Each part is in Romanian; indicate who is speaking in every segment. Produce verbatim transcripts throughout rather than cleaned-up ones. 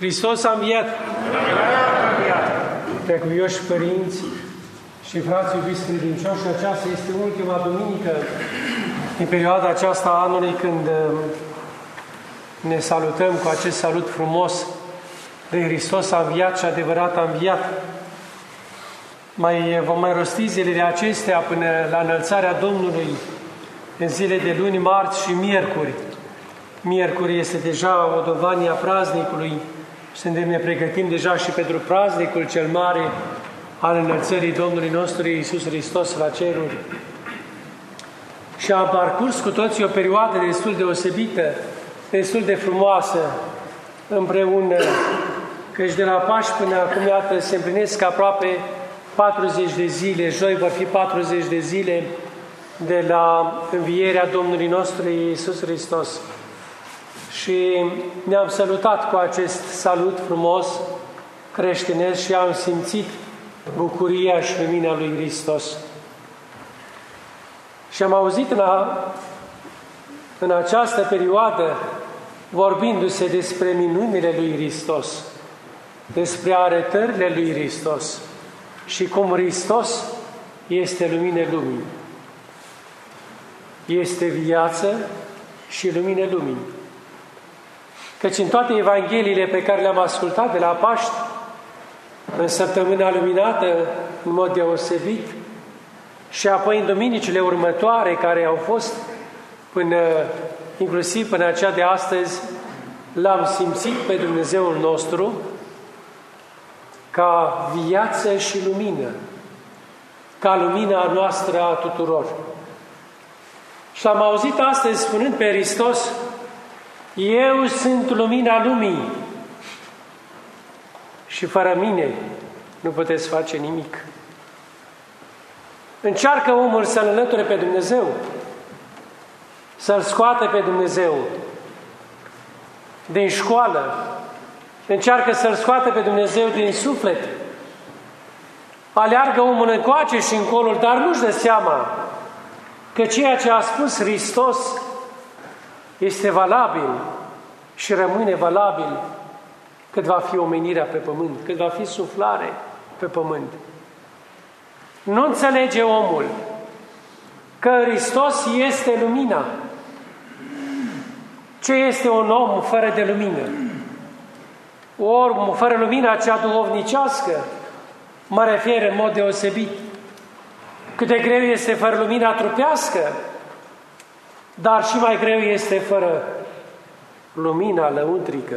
Speaker 1: Hristos a înviat! Preacuvioși părinți și frați iubiți credincioși, aceasta este ultima duminică în perioada aceasta a anului când ne salutăm cu acest salut frumos de Hristos a înviat și adevărat a înviat. Mai vom mai rosti zilele acestea până la înălțarea Domnului în zile de luni, marți și miercuri. Miercuri este deja o dovanie a praznicului. Suntem ne pregătim deja și pentru praznicul cel mare al înălțării Domnului nostru Iisus Hristos la ceruri. Și am parcurs cu toții o perioadă destul deosebită, destul de frumoasă împreună, căci de la Paști până acum, iată, se împlinesc aproape patruzeci de zile, joi vor fi patruzeci de zile de la învierea Domnului nostru Iisus Hristos. Și ne-am salutat cu acest salut frumos creștinesc și am simțit bucuria și lumina lui Hristos. Și am auzit în, a, în această perioadă, vorbindu-se despre minunile lui Hristos, despre arătările lui Hristos și cum Hristos este lumină lumii. Este viață și lumină lumii. Căci în toate Evangheliile pe care le-am ascultat de la Paști, în săptămâna luminată, în mod deosebit, și apoi în duminicile următoare care au fost până, inclusiv până aceea de astăzi, l-am simțit pe Dumnezeul nostru ca viață și lumină, ca lumina noastră a tuturor. Și l-am auzit astăzi spunând pe Hristos: eu sunt lumina lumii și fără mine nu puteți face nimic. Încearcă omul să-L înlăture pe Dumnezeu, să-L scoate pe Dumnezeu din școală, încearcă să-L scoate pe Dumnezeu din suflet. Aleargă omul încoace și încolo, dar nu-și dă seama că ceea ce a spus Hristos este valabil și rămâne valabil cât va fi omenirea pe pământ, cât va fi suflare pe pământ. Nu înțelege omul că Hristos este lumina. Ce este un om fără de lumină? Om fără lumina cea duhovnicească, mă refer în mod deosebit. Cât de greu este fără lumina trupească, dar și mai greu este fără lumina lăuntrică,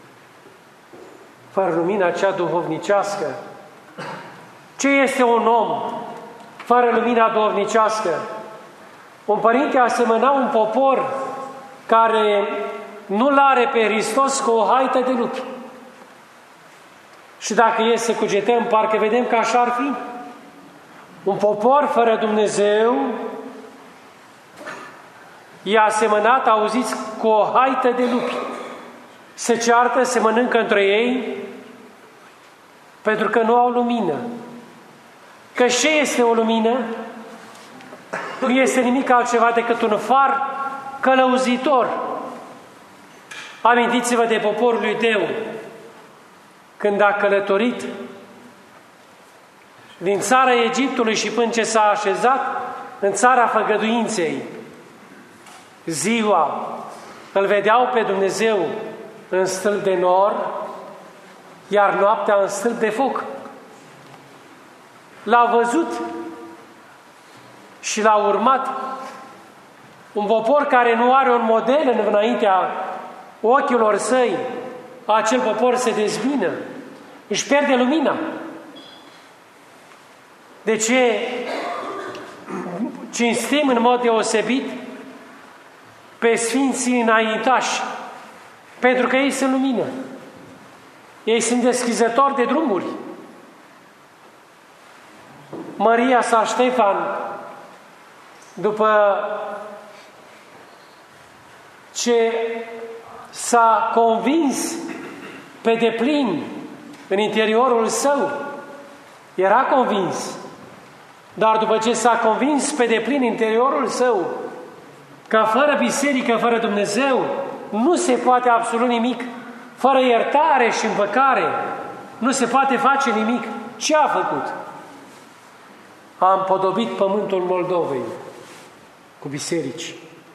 Speaker 1: fără lumina cea duhovnicească. Ce este un om fără lumina duhovnicească? Un părinte asemăna un popor care nu-L are pe Hristos cu o haită de lupi. Și dacă e să cugetăm, parcă vedem că așa ar fi. Un popor fără Dumnezeu e asemănat, auziți, cu o haită de lupi. Se ceartă, se mănâncă între ei, pentru că nu au lumină. Că ce este o lumină? Nu este nimic altceva decât un far călăuzitor. Amintiți-vă de poporul lui Deu, când a călătorit din țara Egiptului și până ce s-a așezat în țara făgăduinței. Ziua îl vedeau pe Dumnezeu în stâlp de nor, iar noaptea în stâlp de foc. L-au văzut și l-au urmat. Un popor care nu are un model în înaintea ochilor săi, acel popor se dezbină, își pierde lumina. De ce cinstim în mod deosebit pe Sfinții înaintași? Pentru că ei sunt lumină. Ei sunt deschizători de drumuri. Maria sa Ștefan, după ce s-a convins pe deplin în interiorul său, era convins, dar după ce s-a convins pe deplin în interiorul său că fără biserică, fără Dumnezeu, nu se poate absolut nimic, Fără iertare și împăcare nu se poate face nimic. Ce a făcut? A împodobit pământul Moldovei cu biserici,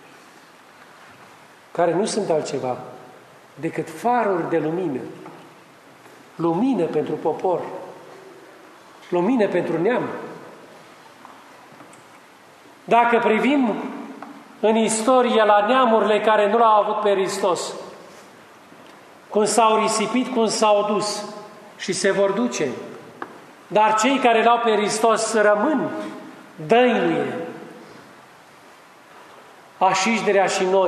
Speaker 1: care nu sunt altceva decât faruri de lumină. Lumină pentru popor, lumină pentru neam. Dacă privim în istorie la neamurile care nu l-au avut pe Hristos, cum s-au risipit, cum s-au dus și se vor duce, dar cei care l-au pe Hristos rămân, dăinuie. Așișderea și noi,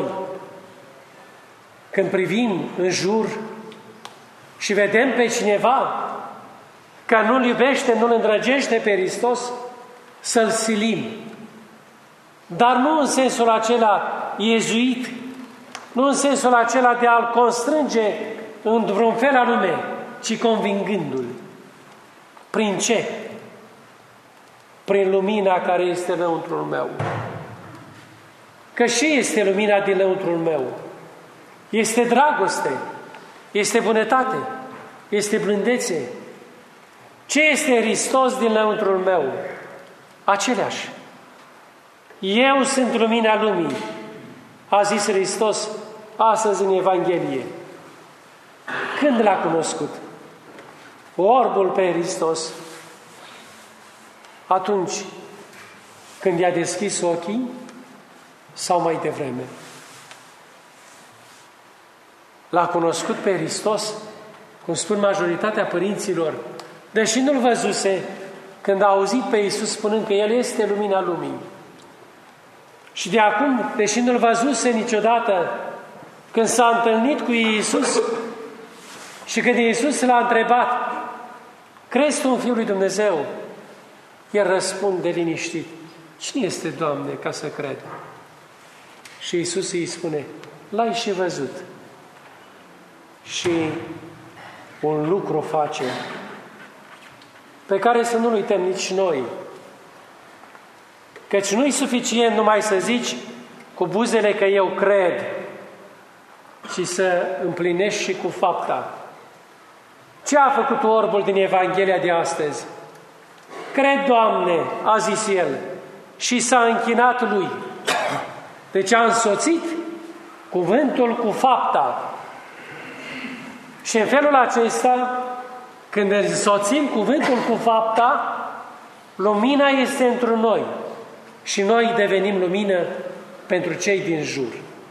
Speaker 1: când privim în jur și vedem pe cineva că nu-L iubește, nu-L îndrăgește pe Hristos, să-L silim. Dar nu în sensul acela iezuit, nu în sensul acela de a-L constrânge în vreun fel anume, ci convingându-L. Prin ce? Prin lumina care este înăuntrul meu. Că și este lumina din lăuntrul meu? Este dragoste, este bunătate, este blândețe. Ce este Hristos din lăuntrul meu? Aceleași. Eu sunt lumina lumii, a zis Hristos astăzi în Evanghelie. Când l-a cunoscut? Orbul pe Hristos. Atunci când i-a deschis ochii sau mai devreme? L-a cunoscut pe Hristos, cum spun majoritatea părinților, deși nu-L văzuse, când a auzit pe Iisus spunând că El este lumina lumii. Și de acum, deși nu-L văzuse niciodată, când s-a întâlnit cu Iisus și când Iisus l-a întrebat, crezi tu în Fiul lui Dumnezeu? El răspunde liniștit, cine este, Doamne, ca să cred? Și Iisus îi spune, l-ai și văzut. Și un lucru face, pe care să nu-l uităm nici noi. Căci nu-i suficient numai să zici cu buzele că eu cred, ci să împlinești și cu fapta. Ce a făcut orbul din Evanghelia de astăzi? Cred, Doamne, a zis el, și s-a închinat lui. Deci a însoțit cuvântul cu fapta. Și în felul acesta, când însoțim cuvântul cu fapta, lumina este într noi și noi devenim lumină pentru cei din jur.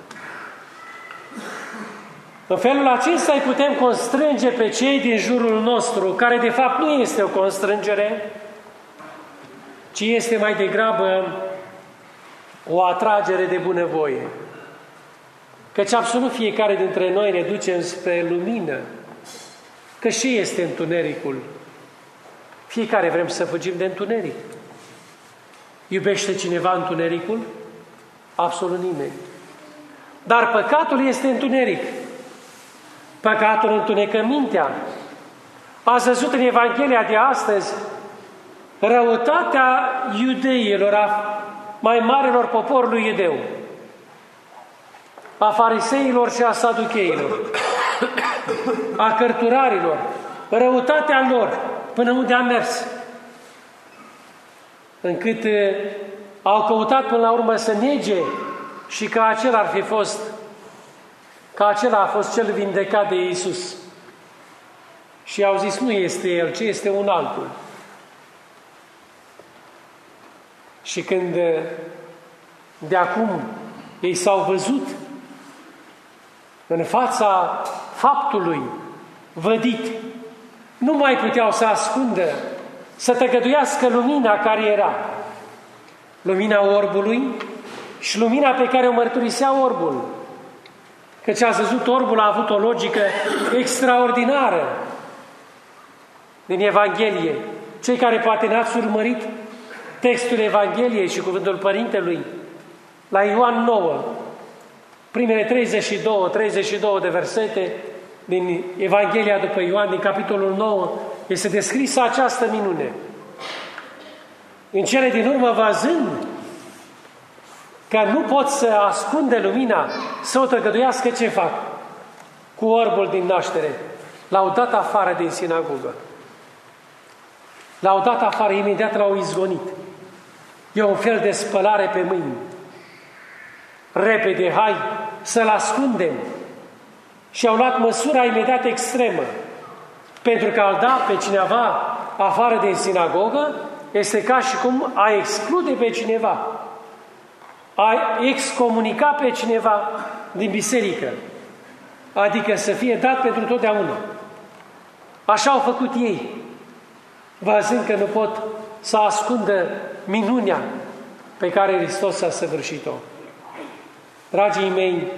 Speaker 1: În felul acesta îi putem constrânge pe cei din jurul nostru, care de fapt nu este o constrângere, ci este mai degrabă o atragere de bunăvoie. Căci absolut fiecare dintre noi ne duce spre lumină, că și este întunericul. Fiecare vrem să fugim de întuneric. Iubește cineva întunericul? Absolut nimeni. Dar păcatul este întuneric. Păcatul întunecă mintea. Ați văzut în Evanghelia de astăzi răutatea iudeilor, a mai marilor poporului iudeu, a fariseilor și a saducheilor, a cărturarilor, răutatea lor, până unde a mers, încât au căutat până la urmă să nege și că acela ar fi fost, că acela a fost cel vindecat de Iisus. Și au zis, nu este el, ci este un altul. Și când de acum ei s-au văzut în fața faptului vădit, nu mai puteau să ascundă, să tăgăduiască lumina care era. Lumina orbului și lumina pe care o mărturisea orbul. Căci ați văzut, orbul a avut o logică extraordinară din Evanghelie. Cei care poate n-ați urmărit textul Evangheliei și cuvântul Părintelui, la Ioan nouă, primele treizeci și două, treizeci și două de versete din Evanghelia după Ioan, din capitolul nouă, este descrisă această minune. În cele din urmă, văzând că nu pot să ascunde lumina, să o tăgăduiască, ce fac? cu orbul din naștere. L-au dat afară din sinagogă. L-au dat afară, imediat l-au izgonit. E un fel de spălare pe mâini. Repede, hai să-l ascundem. Și au luat măsura imediat extremă. Pentru că al da pe cineva afară din sinagogă este ca și cum a exclude pe cineva. A excomunica pe cineva din biserică. Adică să fie dat pentru totdeauna. Așa au făcut ei, văzând că nu pot să ascundă minunea pe care Hristos a săvârșit-o. Dragii mei,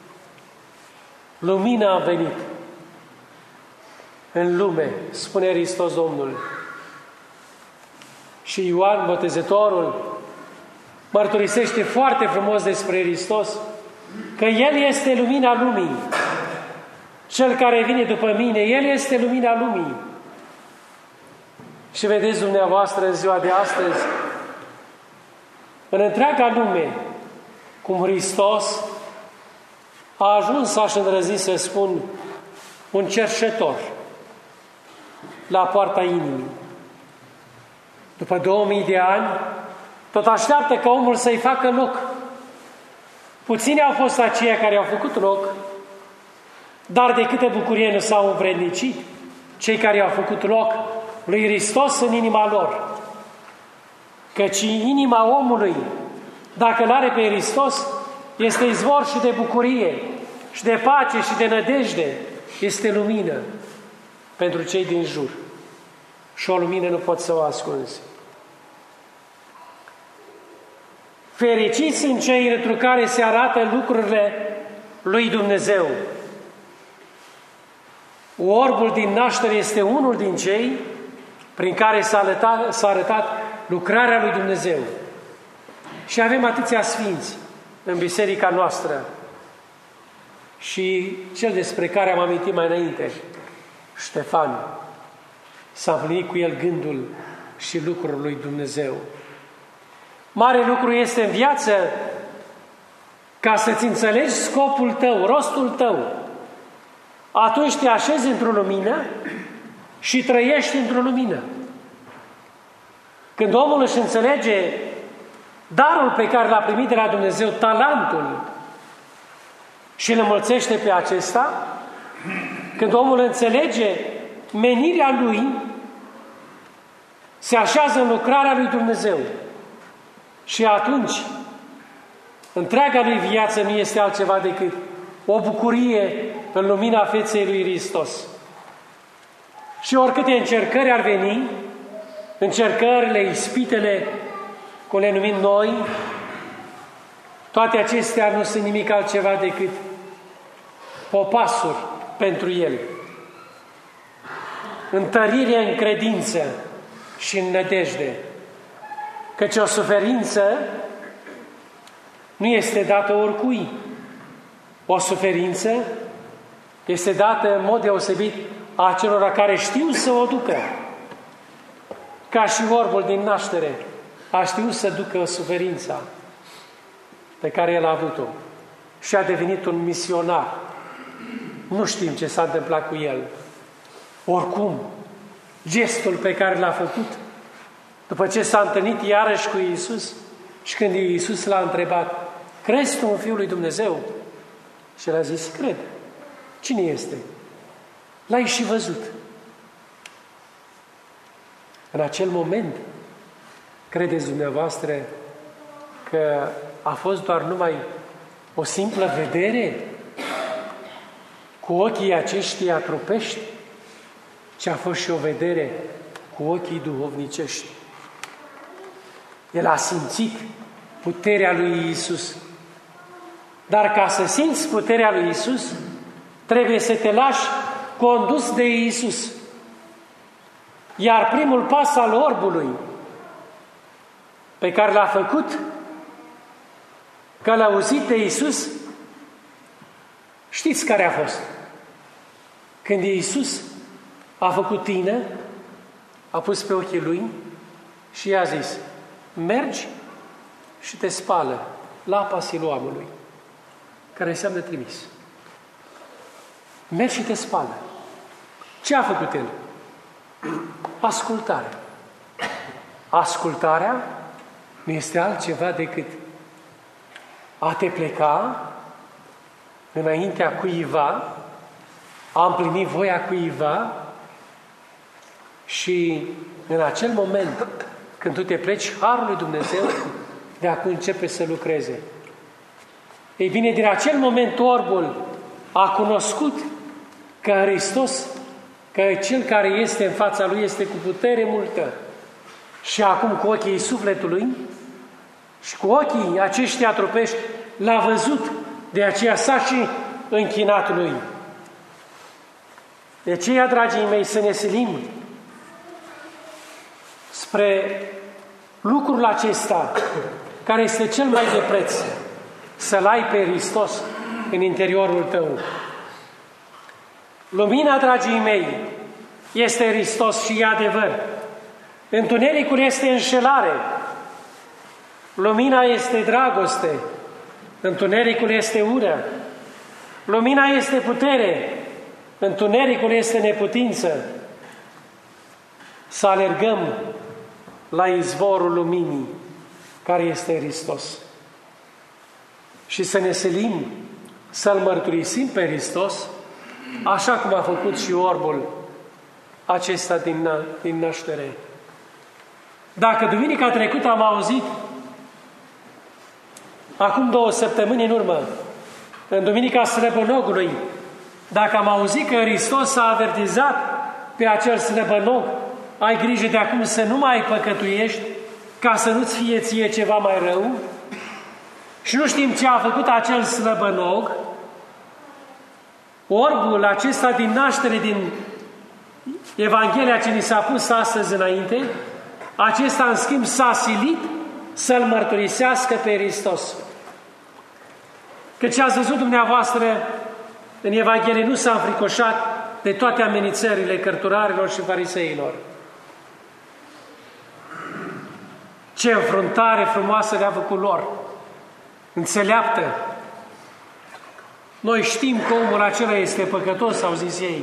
Speaker 1: lumina a venit în lume, spune Hristos Domnul. Și Ioan Botezătorul mărturisește foarte frumos despre Hristos că El este lumina lumii. Cel care vine după mine, El este lumina lumii. Și vedeți dumneavoastră în ziua de astăzi, în întreaga lume, cum Hristos a ajuns, aș îndrăzi să spun, un cerșetor la poarta inimii. După două mii de ani, tot așteaptă ca omul să-i facă loc. Puțini au fost aceia care au făcut loc, dar de câtă bucurie nu s-au învrednicit cei care au făcut loc lui Hristos în inima lor. Căci inima omului, dacă l-are pe Hristos, este izvor și de bucurie, și de pace, și de nădejde, este lumină pentru cei din jur. Și o lumină nu poți să o ascunzi. Fericiți sunt cei întru care se arată lucrurile lui Dumnezeu. Orbul din naștere este unul din cei prin care s-a arătat, s-a arătat lucrarea lui Dumnezeu. Și avem atâția sfinți în biserica noastră. Și cel despre care am amintit mai înainte, Ștefan, s-a împlinit cu el gândul și lucrul lui Dumnezeu. Mare lucru este în viață ca să-ți înțelegi scopul tău, rostul tău. Atunci te așezi într-o lumină și trăiești într-o lumină. Când omul își înțelege darul pe care l-a primit de la Dumnezeu, talentul, și îl înmulțește pe acesta, când omul înțelege menirea lui, se așează în lucrarea lui Dumnezeu. Și atunci, întreaga lui viață nu este altceva decât o bucurie în lumina feței lui Hristos. Și oricâte încercări ar veni, încercările, ispitele, cum le numim noi, toate acestea nu sunt nimic altceva decât popasuri pentru el. Întărire în credință și în nădejde. Căci o suferință nu este dată oricui. O suferință este dată în mod deosebit a celor care știu să o ducă. Ca și orbul din naștere a știut să ducă suferința pe care el a avut-o și a devenit un misionar. Nu știm ce s-a întâmplat cu el. Oricum, gestul pe care l-a făcut, după ce s-a întâlnit iarăși cu Iisus și când Iisus l-a întrebat, crezi tu în Fiul lui Dumnezeu? Și el a zis, cred. Cine este? L-ai și văzut. În acel moment, credeți dumneavoastră că a fost doar numai o simplă vedere cu ochii aceștia trupești, ci a fost și o vedere cu ochii duhovnicești. El a simțit puterea lui Iisus. Dar ca să simți puterea lui Iisus, trebuie să te lași condus de Iisus. Iar primul pas al orbului pe care l-a făcut, călăuzit de Iisus, știți care a fost? Când Iisus a făcut tină, a pus pe ochii lui și i-a zis, mergi și te spală la apa Siloamului, care înseamnă trimis. Mergi și te spală. Ce a făcut el? Ascultare. Ascultarea nu este altceva decât a te pleca înaintea cuiva, a împlini voia cuiva și în acel moment când tu te pleci, Harul lui Dumnezeu de acum începe să lucreze. Ei bine, din acel moment orbul a cunoscut că Hristos, că Cel care este în fața lui este cu putere multă și acum cu ochii sufletului și cu ochii aceștia trupești l-a văzut, de aceea s-a și închinat lui. De aceea, dragii mei, să ne silim spre lucrul acesta, care este cel mai de preț, să-L ai pe Hristos în interiorul tău. Lumina, dragii mei, este Hristos și e adevăr. Întunericul este înșelare. Lumina este dragoste. Întunericul este ură. Lumina este putere. Întunericul este neputință. Să alergăm la izvorul luminii, care este Hristos. Și să ne silim să-L mărturisim pe Hristos, așa cum a făcut și orbul acesta din, din naștere. Dacă duminica trecută am auzit, acum două săptămâni în urmă, în Duminica Slăbănogului, dacă am auzit că Hristos s-a avertizat pe acel slăbănog, ai grijă de acum să nu mai păcătuiești, ca să nu-ți fie ție ceva mai rău, și nu știm ce a făcut acel slăbănog, orbul acesta din naștere, din Evanghelia ce ni s-a pus astăzi înainte, acesta în schimb s-a silit să-L mărturisească pe Hristos. Căci ați văzut dumneavoastră, în Evanghelie nu s-a înfricoșat de toate amenințările cărturarilor și fariseilor. Ce înfruntare frumoasă le-a făcut lor, înțeleaptă. Noi știm că omul acela este păcătos, au zis ei.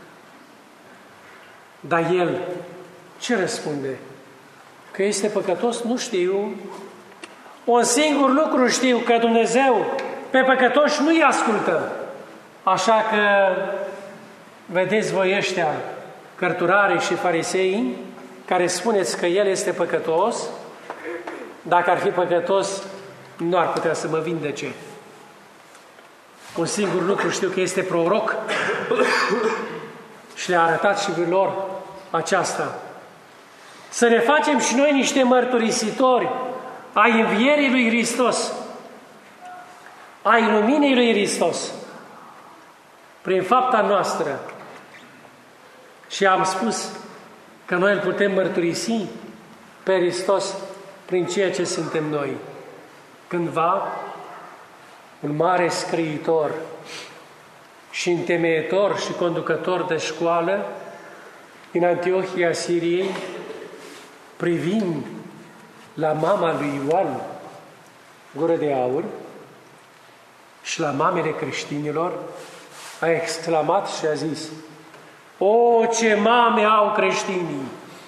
Speaker 1: Dar el ce răspunde? Că este păcătos? Nu știu. Un singur lucru știu, că Dumnezeu pe păcătoși nu-i ascultă. Așa că, vedeți voi ăștia, cărturarii și farisei, care spuneți că el este păcătos, dacă ar fi păcătos, nu ar putea să mă vindece. Un singur lucru știu, că este proroc și le-a arătat și lor aceasta. Să ne facem și noi niște mărturisitori ai învierii lui Hristos, ai luminii lui Hristos, prin fapta noastră. Și am spus că noi îl putem mărturisi pe Hristos prin ceea ce suntem noi. Cândva, un mare scriitor și întemeietor și conducător de școală din Antiohia Siriei, privind la mama lui Ioan Gură de Aur și la mamele creștinilor, a exclamat și a zis: o, ce mame au creștinii!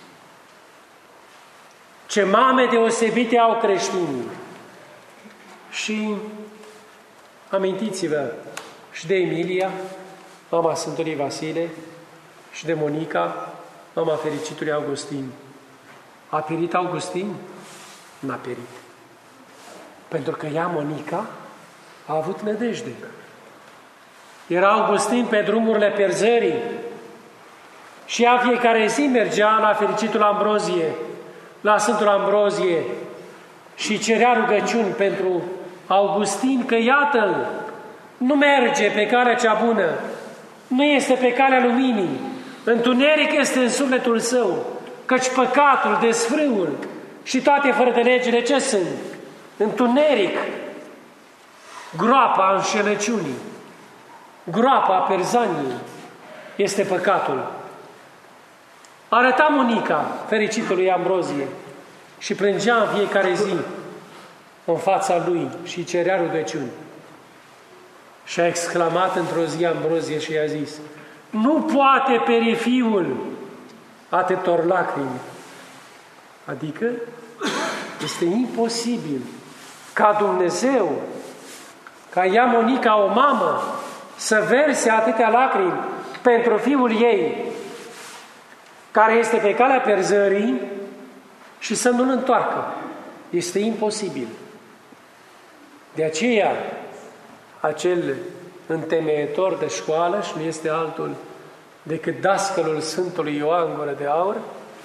Speaker 1: Ce mame deosebite au creștinii! Și amintiți-vă și de Emilia, mama Sfântului Vasile, și de Monica, mama fericitului Augustin. A pierit Augustin? N-a pierit. Pentru că ea, Monica, a avut nădejde. Era Augustin pe drumurile pierzării și ea fiecare zi mergea la fericitul Ambrozie, la Sfântul Ambrozie, și cerea rugăciuni pentru Augustin, că iată-l, nu merge pe calea cea bună, nu este pe calea luminii, întuneric este în sufletul său, căci păcatul, desfrâul și toate fără de legile ce sunt? Întuneric, groapa înșelăciunii, groapa perzaniei este păcatul. Arăta Monica fericitului Ambrozie și plângea în fiecare zi în fața lui și cerea rugăciuni. Și a exclamat într-o zi Ambrozie și i-a zis: nu poate peri Fiul atâtor lacrimi. Adică este imposibil ca Dumnezeu, ca ea, Monica, o mamă, să verse atâtea lacrimi pentru Fiul ei, care este pe calea pierzării, și să nu-L întoarcă. Este imposibil. De aceea, acel întemeietor de școală, și nu este altul decât dascălul Sfântului Ioan Gură de Aur,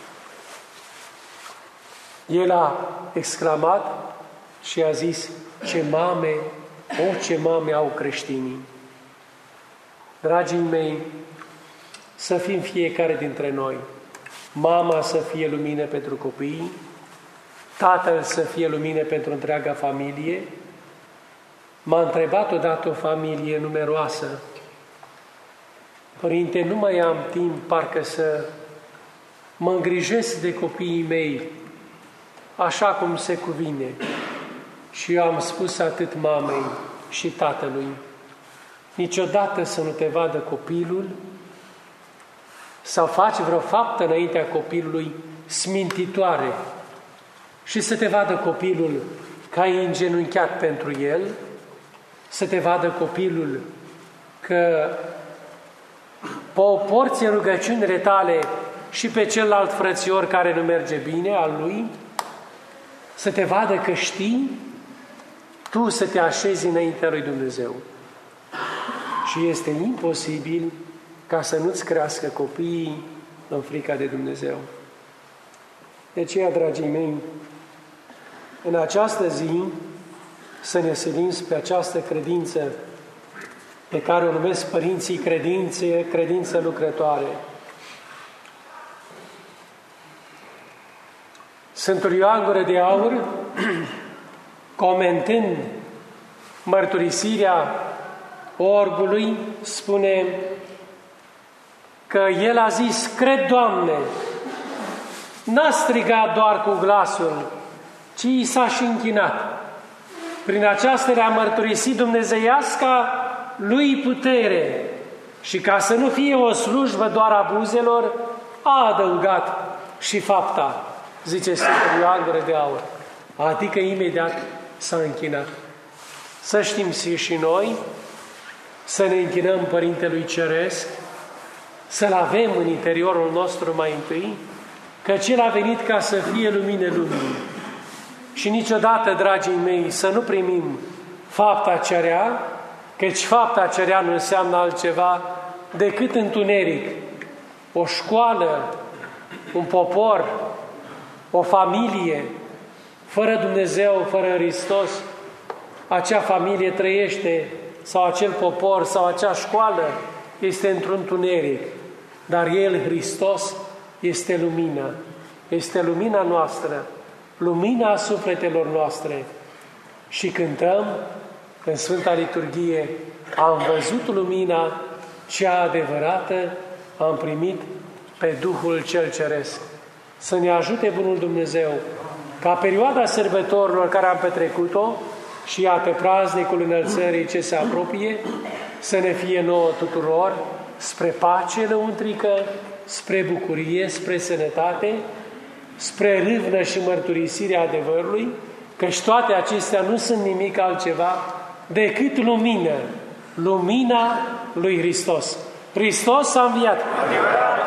Speaker 1: el a exclamat și a zis: ce mame, o, ce mame au creștinii! Dragii mei, să fim fiecare dintre noi, mama să fie lumină pentru copii, tatăl să fie lumină pentru întreaga familie. M-a întrebat odată o familie numeroasă: Părinte, nu mai am timp parcă să mă îngrijesc de copiii mei așa cum se cuvine. Și eu am spus atât mamei și tatălui: niciodată să nu te vadă copilul sau faci vreo faptă înaintea copilului smintitoare și să te vadă copilul că ai îngenunchiat pentru el, să te vadă copilul că pe o porție rugăciunile tale și pe celălalt frățior care nu merge bine, al lui, să te vadă că știi tu să te așezi înaintea lui Dumnezeu. Și este imposibil ca să nu-ți crească copiii în frica de Dumnezeu. De aceea, dragii mei, în această zi să ne silim pe această credință pe care o numesc părinții credințe, credință lucrătoare. Sfântul Ioan Gură de Aur, comentând mărturisirea orbului, spune că el a zis: cred, Doamne. N-a strigat doar cu glasul, ci i s-a și închinat. Prin aceasta le-a mărturisit dumnezeiasca lui putere și, ca să nu fie o slujbă doar a buzelor, a adăugat și fapta, zice Sfântul Ioan Gură de Aur. Adică imediat s-a închinat. Să știm și noi să ne închinăm Părintelui Ceresc, să-L avem în interiorul nostru mai întâi, căci El a venit ca să fie lumină lumii. Și niciodată, dragii mei, să nu primim fapta cerea, căci fapta cerea nu înseamnă altceva decât întuneric. O școală, un popor, o familie, fără Dumnezeu, fără Hristos, acea familie trăiește, sau acel popor, sau acea școală este într-un întuneric. Dar El, Hristos, este lumină. Este lumina noastră, lumina sufletelor noastre. Și cântăm în Sfânta Liturghie: am văzut lumina cea adevărată, am primit pe Duhul cel Ceresc. Să ne ajute Bunul Dumnezeu ca perioada sărbătorilor care am petrecut-o, și iată praznicul înălțării ce se apropie, să ne fie nouă tuturor spre pace lăuntrică, spre bucurie, spre sănătate, spre râvnă și mărturisirea adevărului, căci toate acestea nu sunt nimic altceva decât lumină, lumina lui Hristos. Hristos a înviat!